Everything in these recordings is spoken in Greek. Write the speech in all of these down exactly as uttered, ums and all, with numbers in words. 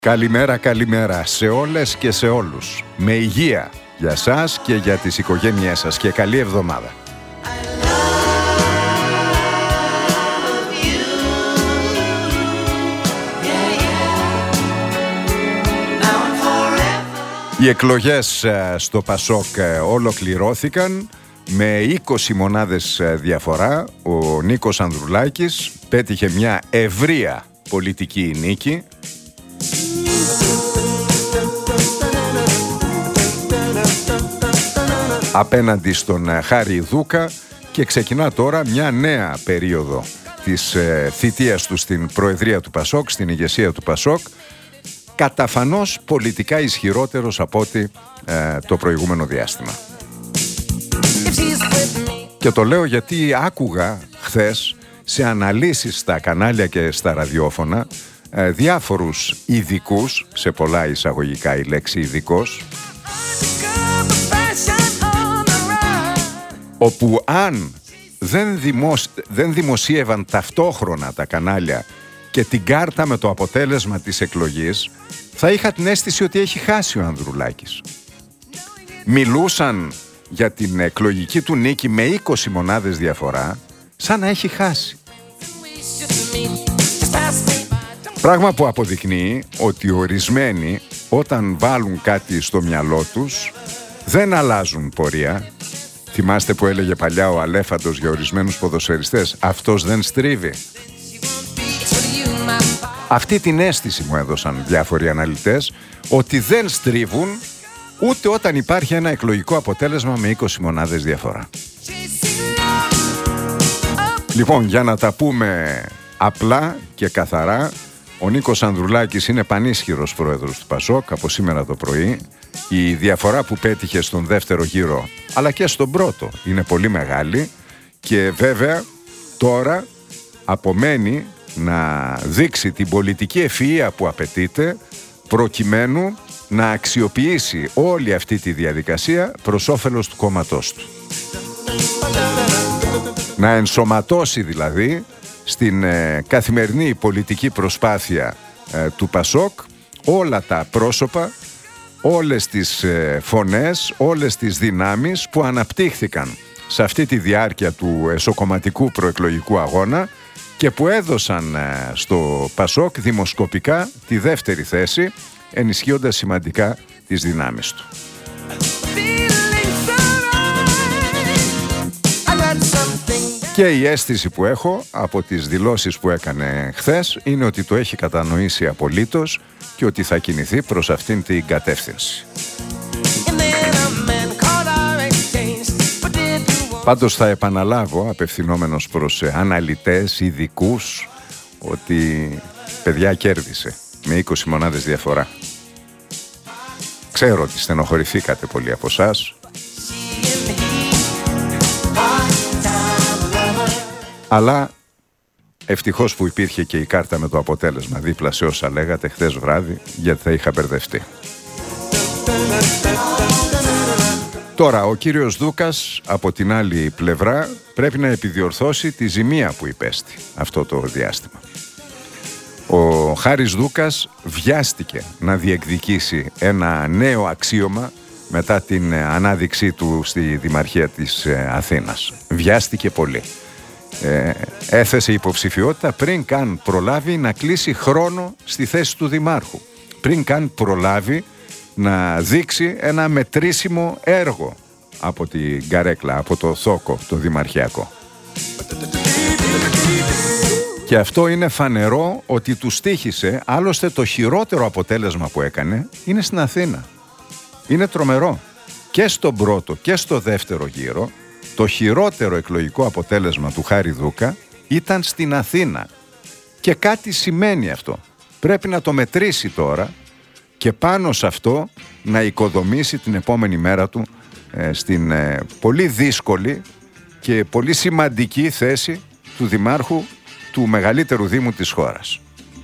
Καλημέρα, καλημέρα σε όλες και σε όλους. Με υγεία για σας και για τις οικογένειές σας και καλή εβδομάδα. Οι εκλογές στο Πασόκ ολοκληρώθηκαν με είκοσι μονάδες διαφορά. Ο Νίκος Ανδρουλάκης πέτυχε μια ευρεία πολιτική νίκη. Απέναντι στον Χάρη Δούκα και ξεκινά τώρα μια νέα περίοδο της ε, θητείας του στην Προεδρία του Πασόκ, στην ηγεσία του Πασόκ, καταφανώς πολιτικά ισχυρότερος από ό,τι ε, το προηγούμενο διάστημα. Και το λέω γιατί άκουγα χθες σε αναλύσεις στα κανάλια και στα ραδιόφωνα ε, διάφορους ειδικούς, σε πολλά εισαγωγικά η λέξη ειδικός, όπου αν δεν, δημοσ... δεν δημοσίευαν ταυτόχρονα τα κανάλια και την κάρτα με το αποτέλεσμα της εκλογής, θα είχα την αίσθηση ότι έχει χάσει ο Ανδρουλάκης. Μιλούσαν για την εκλογική του νίκη με είκοσι μονάδες διαφορά, σαν να έχει χάσει. Πράγμα που αποδεικνύει ότι ορισμένοι όταν βάλουν κάτι στο μυαλό τους δεν αλλάζουν πορεία. Θυμάστε που έλεγε παλιά ο Αλέφαντος για ορισμένους ποδοσφαιριστές, αυτός δεν στρίβει. Αυτή την αίσθηση μου έδωσαν διάφοροι αναλυτές, ότι δεν στρίβουν ούτε όταν υπάρχει ένα εκλογικό αποτέλεσμα με είκοσι μονάδες διαφορά. Λοιπόν, για να τα πούμε απλά και καθαρά, ο Νίκος Ανδρουλάκης είναι πανίσχυρος πρόεδρος του Πασόκ από σήμερα το πρωί. Η διαφορά που πέτυχε στον δεύτερο γύρο αλλά και στον πρώτο είναι πολύ μεγάλη και βέβαια τώρα απομένει να δείξει την πολιτική ευφυΐα που απαιτείται προκειμένου να αξιοποιήσει όλη αυτή τη διαδικασία προς όφελος του κόμματός του. Να ενσωματώσει δηλαδή στην ε, καθημερινή πολιτική προσπάθεια ε, του Πασόκ όλα τα πρόσωπα, όλες τις ε, φωνές, όλες τις δυνάμεις που αναπτύχθηκαν σε αυτή τη διάρκεια του εσωκομματικού προεκλογικού αγώνα και που έδωσαν ε, στο Πασόκ δημοσκοπικά τη δεύτερη θέση, ενισχύοντας σημαντικά τις δυνάμεις του. Και η αίσθηση που έχω από τις δηλώσεις που έκανε χθες είναι ότι το έχει κατανοήσει απολύτως και ότι θα κινηθεί προς αυτήν την κατεύθυνση. Πάντως θα επαναλάβω, απευθυνόμενος προς αναλυτές, ειδικούς, ότι παιδιά κέρδισε με είκοσι μονάδες διαφορά. Ξέρω ότι στενοχωρηθήκατε πολλοί από εσάς, αλλά ευτυχώς που υπήρχε και η κάρτα με το αποτέλεσμα δίπλα σε όσα λέγατε χθες βράδυ, γιατί θα είχα μπερδευτεί. Τώρα, ο κύριος Δούκας από την άλλη πλευρά πρέπει να επιδιορθώσει τη ζημία που υπέστη αυτό το διάστημα. Ο Χάρης Δούκας βιάστηκε να διεκδικήσει ένα νέο αξίωμα μετά την ανάδειξή του στη Δημαρχία της Αθήνας. Βιάστηκε πολύ. Ε, έθεσε υποψηφιότητα πριν καν προλάβει να κλείσει χρόνο στη θέση του Δημάρχου, πριν καν προλάβει να δείξει ένα μετρήσιμο έργο από την καρέκλα, από το θόκο, το δημαρχιακό. Και αυτό είναι φανερό ότι του στοίχησε, άλλωστε το χειρότερο αποτέλεσμα που έκανε είναι στην Αθήνα. Είναι τρομερό. Και στον πρώτο και στο δεύτερο γύρο το χειρότερο εκλογικό αποτέλεσμα του Χάρη Δούκα ήταν στην Αθήνα. Και κάτι σημαίνει αυτό. Πρέπει να το μετρήσει τώρα και πάνω σε αυτό να οικοδομήσει την επόμενη μέρα του ε, στην ε, πολύ δύσκολη και πολύ σημαντική θέση του Δημάρχου του μεγαλύτερου Δήμου της χώρας.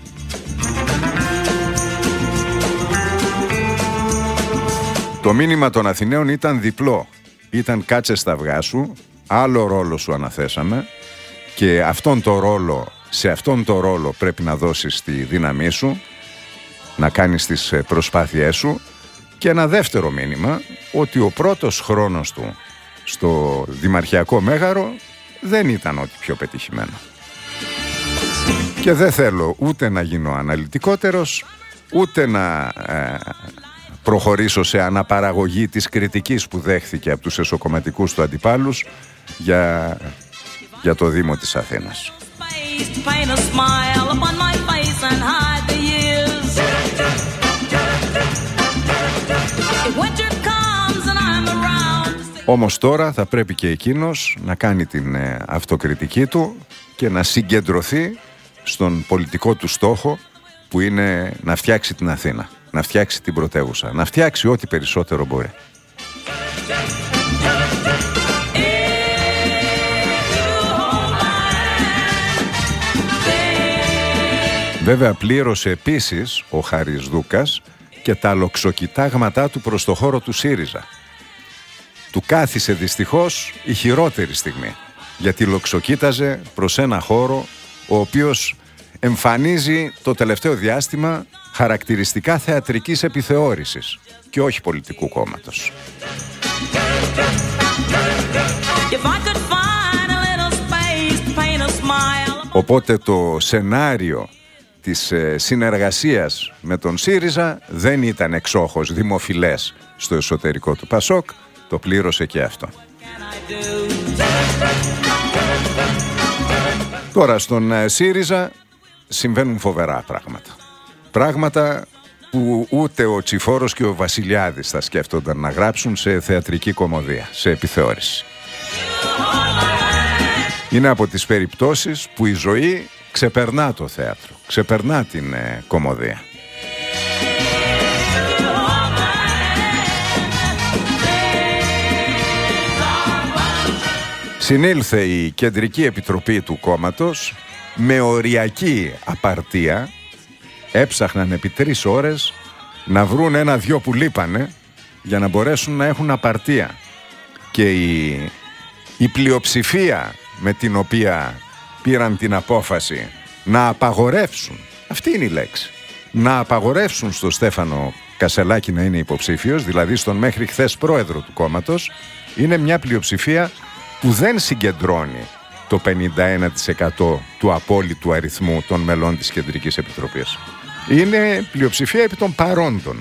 Το μήνυμα των Αθηναίων ήταν διπλό. Ήταν κάτσε στα αυγά σου, άλλο ρόλο σου αναθέσαμε και αυτόν το ρόλο, σε αυτόν το ρόλο πρέπει να δώσεις τη δύναμή σου να κάνεις τις προσπάθειές σου, και ένα δεύτερο μήνυμα ότι ο πρώτος χρόνος του στο δημαρχιακό μέγαρο δεν ήταν ό,τι πιο πετυχημένο. Και δεν θέλω ούτε να γίνω αναλυτικότερος, ούτε να ε, προχωρήσω σε αναπαραγωγή της κριτικής που δέχθηκε από τους εσωκομματικούς του αντιπάλους για, για το Δήμο της Αθήνας. Όμως τώρα θα πρέπει και εκείνος να κάνει την ε, αυτοκριτική του και να συγκεντρωθεί στον πολιτικό του στόχο, που είναι να φτιάξει την Αθήνα, να φτιάξει την πρωτεύουσα, να φτιάξει ό,τι περισσότερο μπορεί. Βέβαια πλήρωσε επίσης ο Χάρης Δούκας και τα λοξοκοιτάγματά του προς το χώρο του ΣΥΡΙΖΑ. Του κάθισε δυστυχώς η χειρότερη στιγμή, γιατί λοξοκοίταζε προς ένα χώρο ο οποίος εμφανίζει το τελευταίο διάστημα χαρακτηριστικά θεατρικής επιθεώρησης και όχι πολιτικού κόμματος. Οπότε το σενάριο της συνεργασίας με τον ΣΥΡΙΖΑ δεν ήταν εξόχως δημοφιλές στο εσωτερικό του ΠΑΣΟΚ, το πλήρωσε και αυτό. Τώρα στον ΣΥΡΙΖΑ συμβαίνουν φοβερά πράγματα. Πράγματα που ούτε ο Τσιφόρος και ο Βασιλιάδης θα σκέφτονταν να γράψουν σε θεατρική κωμωδία, σε επιθεώρηση. Είναι από τις περιπτώσεις που η ζωή ξεπερνά το θέατρο, ξεπερνά την ε, κωμωδία. Συνήλθε η Κεντρική Επιτροπή του κόμματος με οριακή απαρτία. Έψαχναν επί τρεις ώρες να βρουν ένα-δυο που λείπανε για να μπορέσουν να έχουν απαρτία. Και η, η πλειοψηφία με την οποία πήραν την απόφαση να απαγορεύσουν, αυτή είναι η λέξη, να απαγορεύσουν στο Στέφανο Κασελάκη να είναι υποψήφιος, δηλαδή στον μέχρι χθες πρόεδρο του κόμματος, είναι μια πλειοψηφία που δεν συγκεντρώνει το πενήντα ένα τοις εκατό του απόλυτου αριθμού των μελών της Κεντρικής Επιτροπής. Είναι πλειοψηφία επί των παρόντων.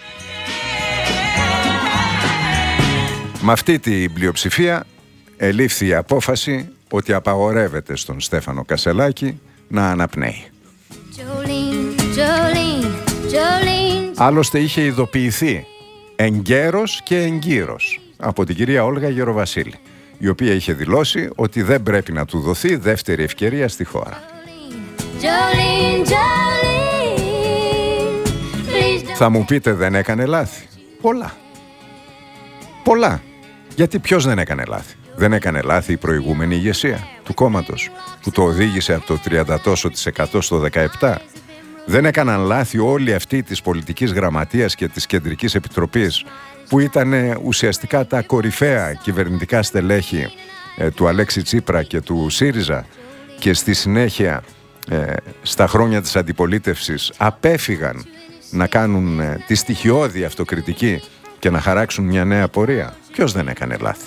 Με αυτή την πλειοψηφία ελήφθη η απόφαση ότι απαγορεύεται στον Στέφανο Κασελάκη να αναπνέει. Jolene, Jolene, Jolene. Άλλωστε είχε ειδοποιηθεί εγκαίρος και εγκύρος από την κυρία Όλγα Γεροβασίλη, η οποία είχε δηλώσει ότι δεν πρέπει να του δοθεί δεύτερη ευκαιρία στη χώρα. Jolene, Jolene, θα μου πείτε, δεν έκανε λάθη? Πολλά. Πολλά. Γιατί ποιος δεν έκανε λάθη? Δεν έκανε λάθη η προηγούμενη ηγεσία του κόμματος, που το οδήγησε από το τριάντα τόσο τοις εκατό στο δεκαεπτά. Δεν έκαναν λάθη όλοι αυτοί της πολιτικής γραμματείας και της Κεντρικής Επιτροπής, που ήταν ουσιαστικά τα κορυφαία κυβερνητικά στελέχη ε, του Αλέξη Τσίπρα και του ΣΥΡΙΖΑ, και στη συνέχεια ε, στα χρόνια της αντιπολίτευσης απέφυγαν να κάνουν ε, τη στοιχειώδη αυτοκριτική και να χαράξουν μια νέα πορεία? Ποιος δεν έκανε λάθη?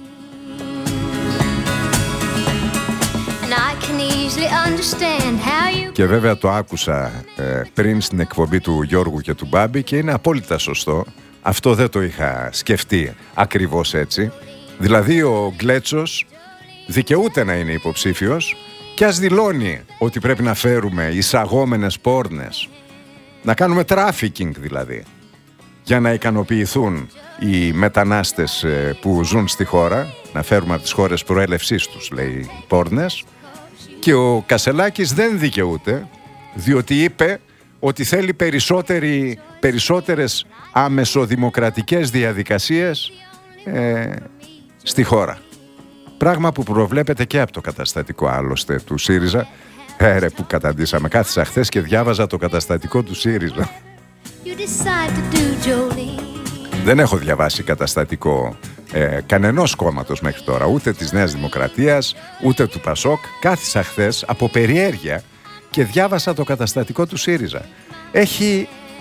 Και βέβαια το άκουσα ε, πριν στην εκπομπή του Γιώργου και του Μπάμπη και είναι απόλυτα σωστό. Αυτό δεν το είχα σκεφτεί ακριβώς έτσι. Δηλαδή ο Γκλέτσος δικαιούται να είναι υποψήφιος και ας δηλώνει ότι πρέπει να φέρουμε εισαγόμενες πόρνες, να κάνουμε τράφικινγκ δηλαδή, για να ικανοποιηθούν οι μετανάστες που ζουν στη χώρα, να φέρουμε από τις χώρες προέλευσής τους, λέει, πόρνες. Και ο Κασελάκης δεν δικαιούται, διότι είπε ότι θέλει περισσότερη, περισσότερες αμεσοδημοκρατικές διαδικασίες ε, στη χώρα. Πράγμα που προβλέπεται και από το καταστατικό άλλωστε του ΣΥΡΙΖΑ. Ε, ρε, που καταντήσαμε. Κάθισα χθες και διάβαζα το καταστατικό του ΣΥΡΙΖΑ. Δεν έχω διαβάσει καταστατικό ε, κανενός κόμματος μέχρι τώρα, ούτε της Νέας Δημοκρατίας, ούτε του ΠΑΣΟΚ. Κάθισα χθες από περιέργεια και διάβασα το καταστατικό του ΣΥΡΙΖΑ. Έχει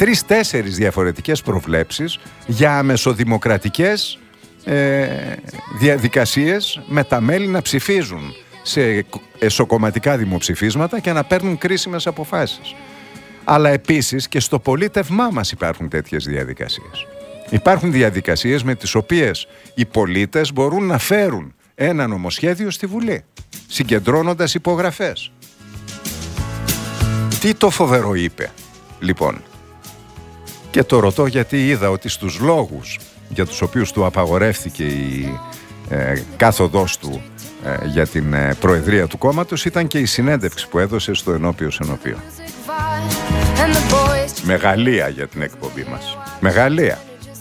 τρεις-τέσσερις διαφορετικές προβλέψεις για αμεσοδημοκρατικές ε, διαδικασίες με τα μέλη να ψηφίζουν σε εσωκομματικά δημοψηφίσματα και να παίρνουν κρίσιμες αποφάσεις. Αλλά επίσης και στο πολίτευμά μας υπάρχουν τέτοιες διαδικασίες. Υπάρχουν διαδικασίες με τις οποίες οι πολίτες μπορούν να φέρουν ένα νομοσχέδιο στη Βουλή, συγκεντρώνοντας υπογραφές. Τι το φοβερό είπε, λοιπόν. Και το ρωτώ γιατί είδα ότι στους λόγους για τους οποίους του απαγορεύτηκε η ε, κάθοδός του ε, για την ε, προεδρία του κόμματος ήταν και η συνέντευξη που έδωσε στο Ενώπιος Ενωπίο. Μεγαλεία για την εκπομπή μας. Μεγαλεία.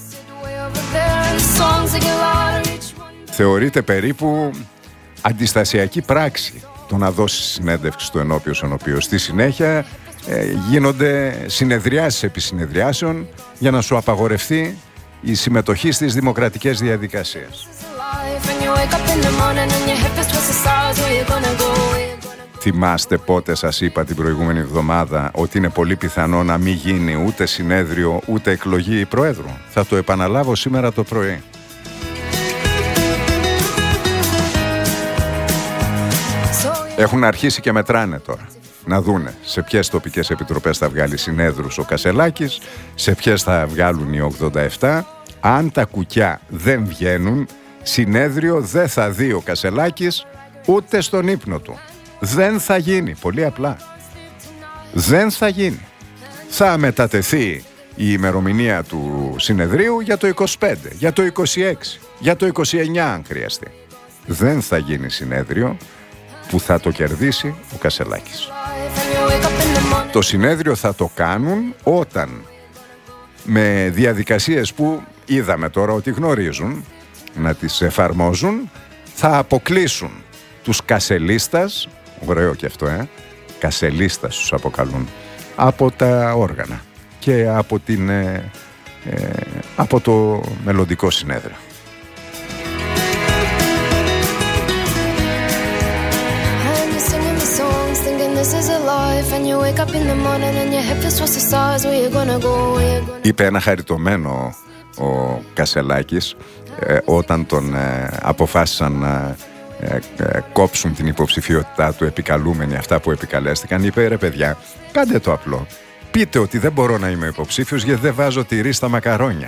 Θεωρείται περίπου αντιστασιακή πράξη το να δώσει συνέντευξη στο Ενώπιος Ενωπίο. Στη συνέχεια ε, γίνονται συνεδριάσεις επί συνεδριάσεων για να σου απαγορευτεί η συμμετοχή στις δημοκρατικές διαδικασίες. Θυμάστε πότε σας είπα την προηγούμενη εβδομάδα ότι είναι πολύ πιθανό να μην γίνει ούτε συνέδριο ούτε εκλογή Προέδρου? Θα το επαναλάβω σήμερα το πρωί. Έχουν αρχίσει και μετράνε τώρα. Να δούνε σε ποιες τοπικές επιτροπές θα βγάλει συνέδρους ο Κασελάκης, σε ποιες θα βγάλουν οι ογδόντα επτά. Αν τα κουκιά δεν βγαίνουν, συνέδριο δεν θα δει ο Κασελάκης ούτε στον ύπνο του. Δεν θα γίνει, πολύ απλά. Δεν θα γίνει. Θα μετατεθεί η ημερομηνία του συνεδρίου για το είκοσι πέντε, για το είκοσι έξι, για το είκοσι εννιά αν χρειαστεί. Δεν θα γίνει συνέδριο που θα το κερδίσει ο Κασελάκης. Το συνέδριο θα το κάνουν όταν με διαδικασίες που είδαμε τώρα ότι γνωρίζουν να τις εφαρμόζουν, θα αποκλείσουν τους κασελίστας, ωραίο και αυτό, ε, κασελίστας τους αποκαλούν, από τα όργανα και από, την, ε, ε, από το μελλοντικό συνέδριο. Είπε ένα χαριτωμένο ο Κασελάκης ε, όταν τον ε, αποφάσισαν να ε, ε, κόψουν την υποψηφιότητά του επικαλούμενοι αυτά που επικαλέστηκαν. Είπε, ρε παιδιά, κάντε το απλό. Πείτε ότι δεν μπορώ να είμαι υποψήφιος γιατί δεν βάζω τυρί στα μακαρόνια.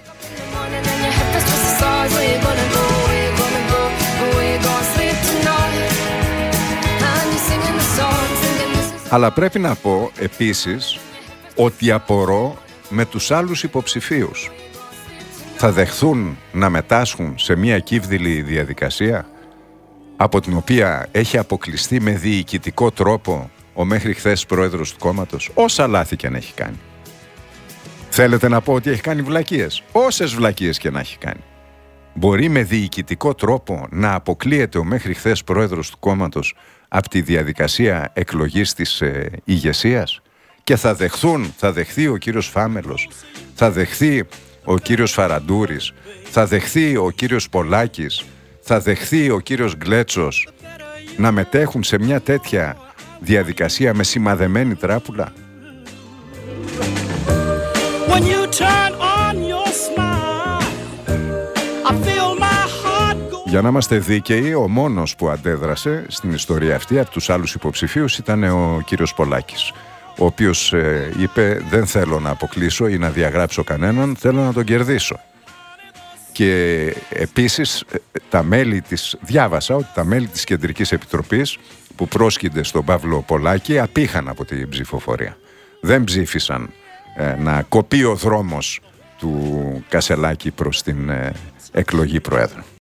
Αλλά πρέπει να πω επίσης ότι απορώ με τους άλλους υποψηφίους. Θα δεχθούν να μετάσχουν σε μια κύβδηλη διαδικασία από την οποία έχει αποκλειστεί με διοικητικό τρόπο ο μέχρι χθες πρόεδρος του κόμματος, όσα λάθη και να έχει κάνει. Θέλετε να πω ότι έχει κάνει βλακίες? Όσες βλακίες και να έχει κάνει. Μπορεί με διοικητικό τρόπο να αποκλείεται ο μέχρι χθες πρόεδρος του κόμματος από τη διαδικασία εκλογής της ε, ηγεσίας? Και θα δεχθούν, θα δεχθεί ο κύριος Φάμελος, θα δεχθεί ο κύριος Φαραντούρης, θα δεχθεί ο κύριος Πολάκης, θα δεχθεί ο κύριος Γκλέτσος να μετέχουν σε μια τέτοια διαδικασία με σημαδεμένη τράπουλα? When you turn on your smile, I feel my heart go... Για να είμαστε δίκαιοι, ο μόνος που αντέδρασε στην ιστορία αυτή από τους άλλους υποψηφίους ήταν ο κύριος Πολάκης, ο οποίος ε, είπε δεν θέλω να αποκλείσω ή να διαγράψω κανέναν, θέλω να τον κερδίσω. Και επίσης τα μέλη της, διάβασα ότι τα μέλη της Κεντρικής Επιτροπής που πρόσκυνται στον Παύλο Πολάκη απήχαν από την ψηφοφορία. Δεν ψήφισαν ε, να κοπεί ο δρόμος του Κασελάκη προς την ε, εκλογή Προέδρου.